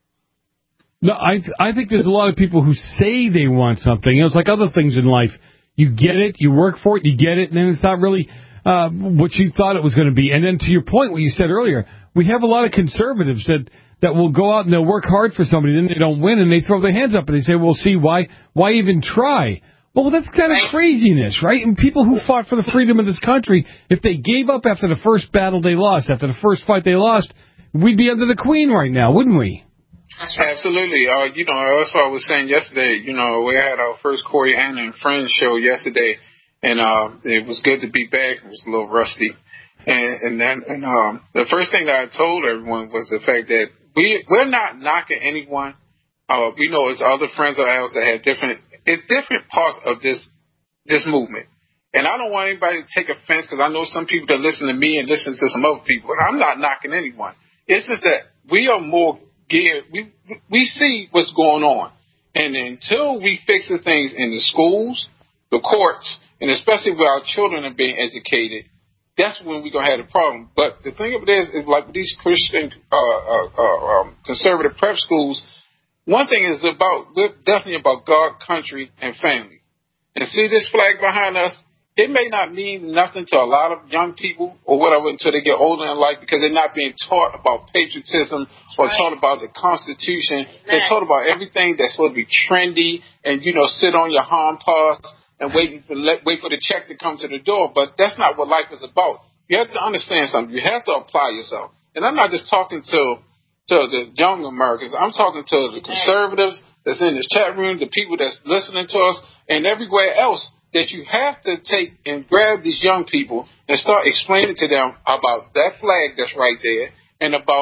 No, I th- I think there's a lot of people who say they want something. You know, it's like other things in life. You get it, you work for it, you get it, and then it's not really uh, what you thought it was going to be. And then to your point, what you said earlier, we have a lot of conservatives that, that will go out and they'll work hard for somebody, then they don't win, and they throw their hands up and they say, well, see, why why even try? Well, that's kind of craziness, right? And people who fought for the freedom of this country, if they gave up after the first battle they lost, after the first fight they lost, we'd be under the Queen right now, wouldn't we? Absolutely. Uh, you know, that's what I was saying yesterday. You know, we had our first Corey Anna and Friends show yesterday, and uh, it was good to be back. It was a little rusty. And, and then and, um, the first thing that I told everyone was the fact that we, we're not knocking anyone. Uh, we know it's other friends of ours that have different, it's different parts of this this movement. And I don't want anybody to take offense, because I know some people that listen to me and listen to some other people, and I'm not knocking anyone. It's just that we are more geared. We we see what's going on. And until we fix the things in the schools, the courts, and especially where our children are being educated, that's when we're going to have a problem. But the thing of it is, is like these Christian uh, uh, uh, um, conservative prep schools, one thing is about, we're definitely about God, country, and family. And see this flag behind us, it may not mean nothing to a lot of young people or whatever until they get older in life, because they're not being taught about patriotism or right. taught about the Constitution. Amen. They're taught about everything that's supposed to be trendy and, you know, sit on your hind paws and wait for, wait for the check to come to the door. But that's not what life is about. You have to understand something. You have to apply yourself. And I'm not just talking to, to the young Americans. I'm talking to the conservatives that's in this chat room, the people that's listening to us, and everywhere else, that you have to take and grab these young people and start explaining to them about that flag that's right there and about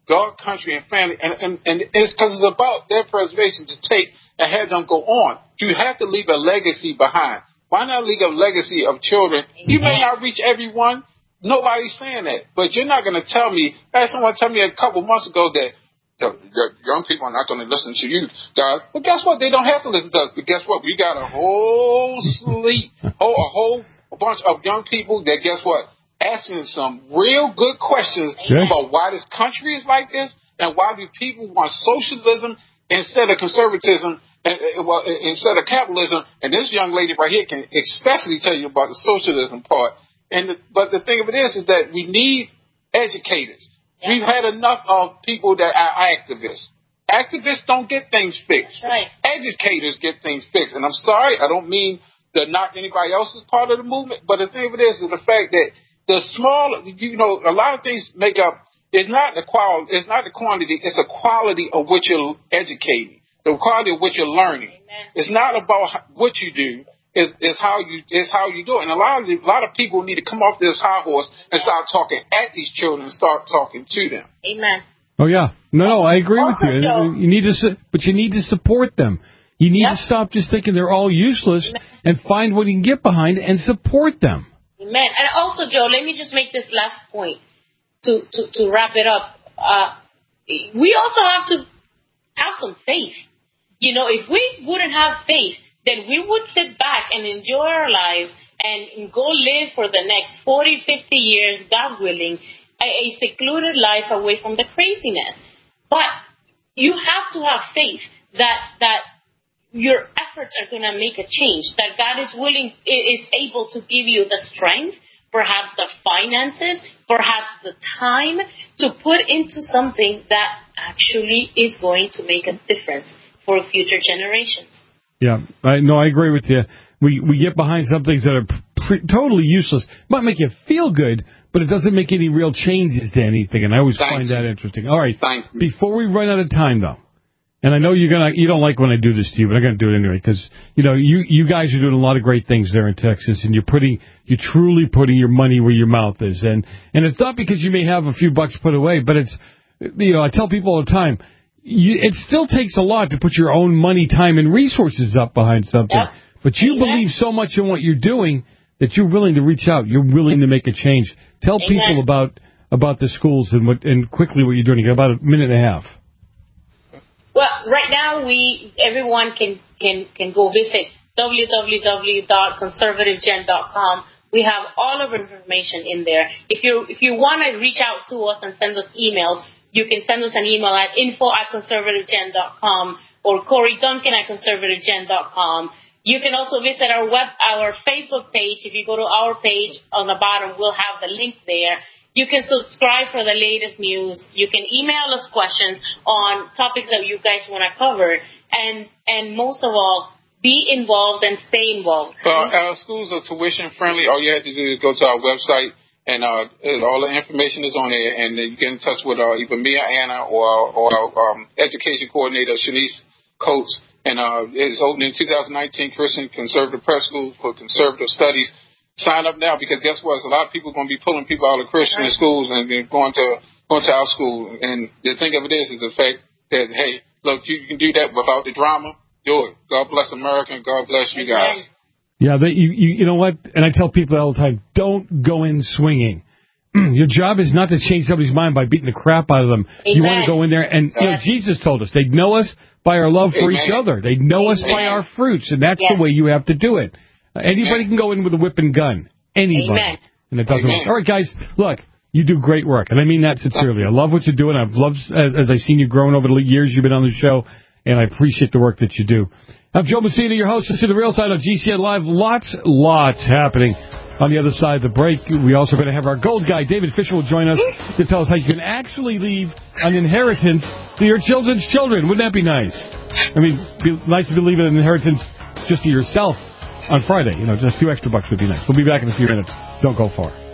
God, country, and family. And, and, and it's because it's about their preservation to take and have them go on. You have to leave a legacy behind. Why not leave a legacy of children? You may not reach everyone. Nobody's saying that. But you're not going to tell me, I had someone tell me a couple months ago that the, the young people are not going to listen to you, guys. But guess what? They don't have to listen to us. But guess what? We got a whole sleep, oh, a whole a bunch of young people that, guess what? Asking some real good questions yeah. about why this country is like this and why do people want socialism instead of conservatism and, well, instead of capitalism. And this young lady right here can especially tell you about the socialism part. And the, but the thing of it is, is that we need educators. Yeah. We've had enough of people that are activists. Activists don't get things fixed. That's right. Educators get things fixed. And I'm sorry, I don't mean to knock anybody else's part of the movement, but the thing of it is, is the fact that the small, you know, a lot of things make up, it's not the quality, it's not the quantity, it's the quality of what you're educating, the quality of what you're learning. Amen. It's not about what you do. Is is how you is how you do it, and a lot of a lot of people need to come off this high horse and start talking at these children and start talking to them. Amen. Oh yeah, no, no, I agree also, with you. Joe, you need to, but you need to support them. You need yep. to stop just thinking they're all useless Amen. And find what you can get behind and support them. Amen. And also, Joe, let me just make this last point to to, to wrap it up. Uh, we also have to have some faith. You know, if we wouldn't have faith, then we would sit back and enjoy our lives and go live for the next forty, fifty years, God willing, a, a secluded life away from the craziness. But you have to have faith that that your efforts are going to make a change, that God is willing, is able to give you the strength, perhaps the finances, perhaps the time to put into something that actually is going to make a difference for future generations. Yeah, I no, I agree with you. We we get behind some things that are pre- totally useless. Might make you feel good, but it doesn't make any real changes to anything, and I always Thank find you. that interesting. All right, Thank before we run out of time, though, and I know you're gonna you don't like when I do this to you, but I'm gonna do it anyway because you know you you guys are doing a lot of great things there in Texas, and you're putting you're truly putting your money where your mouth is, and and it's not because you may have a few bucks put away, but it's you know I tell people all the time. You, it still takes a lot to put your own money, time, and resources up behind something. Yep. But you Amen. believe so much in what you're doing that you're willing to reach out. You're willing to make a change. Tell Amen. people about about the schools and what and quickly what you're doing. You got about a minute and a half. Well, right now we everyone can can can go visit w w w dot conservative gen dot com. We have all of our information in there. If you if you want to reach out to us and send us emails, you can send us an email at info at conservative gen dot com or Corey Duncan at conservative gen dot com. You can also visit our web, our Facebook page. If you go to our page on the bottom, we'll have the link there. You can subscribe for the latest news. You can email us questions on topics that you guys want to cover. And, and most of all, be involved and stay involved. Uh, our schools are tuition friendly. All you have to do is go to our website. And uh, all the information is on there, and you get in touch with uh, either me or Anna or, or our um, education coordinator, Shanice Coates. And uh, it's open in two thousand nineteen, Christian Conservative Prep School for Conservative Studies. Sign up now because guess what? A lot of people are going to be pulling people out of Christian right. schools and then going to going to our school. And the thing of it is, is the fact that, hey, look, you can do that without the drama. Do it. God bless America and God bless you guys. Yeah, they, you, you you know what? And I tell people all the time, don't go in swinging. Your job is not to change somebody's mind by beating the crap out of them. Amen. You want to go in there, and you know, Jesus told us, they'd know us by our love for Amen. each other. They'd know Amen. us by our fruits, and that's yes. the way you have to do it. Uh, anybody can go in with a whip and gun. Anybody. Amen. And it doesn't Amen. work. All right, guys, look, you do great work, and I mean that sincerely. I love what you're doing. I've loved, as, as I've seen you growing over the years you've been on the show, and I appreciate the work that you do. I'm Joe Messina, your host. This is The Real Side on G C N Live. Lots, lots happening on the other side of the break. We also going to have our gold guy, David Fisher, will join us to tell us how you can actually leave an inheritance to your children's children. Wouldn't that be nice? I mean, be nice to leave an inheritance just to yourself on Friday. You know, just a few extra bucks would be nice. We'll be back in a few minutes. Don't go far.